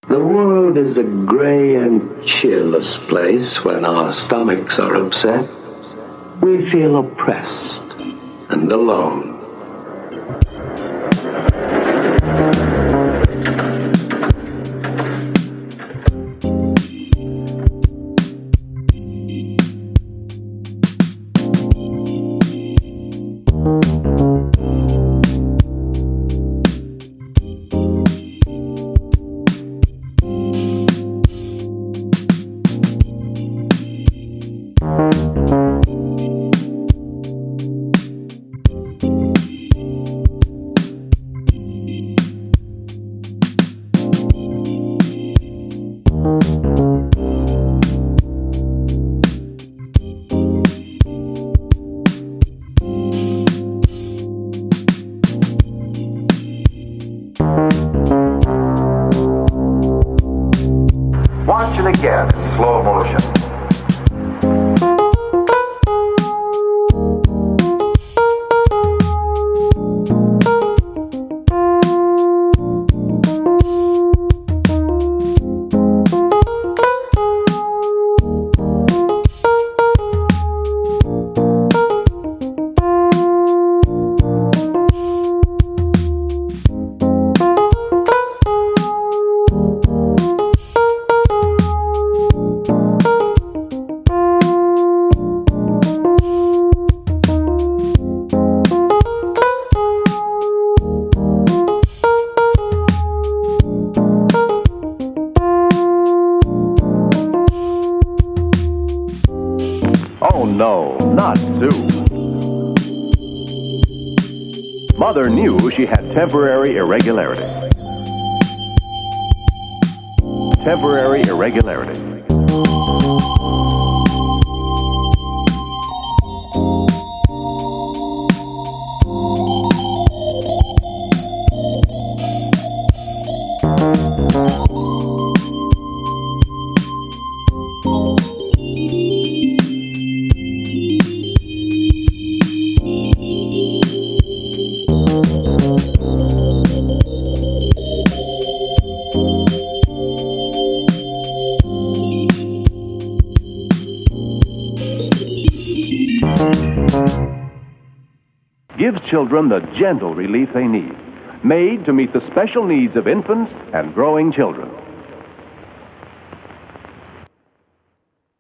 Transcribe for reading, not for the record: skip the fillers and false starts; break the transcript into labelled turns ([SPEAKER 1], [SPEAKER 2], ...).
[SPEAKER 1] The world is a gray and cheerless place when our stomachs are upset. We feel oppressed and alone.
[SPEAKER 2] Watch it again in slow motion. Oh no, not Sue. Mother knew she had temporary irregularity. Temporary irregularity. Gives children the gentle relief they need, made to meet the special needs of infants and growing children.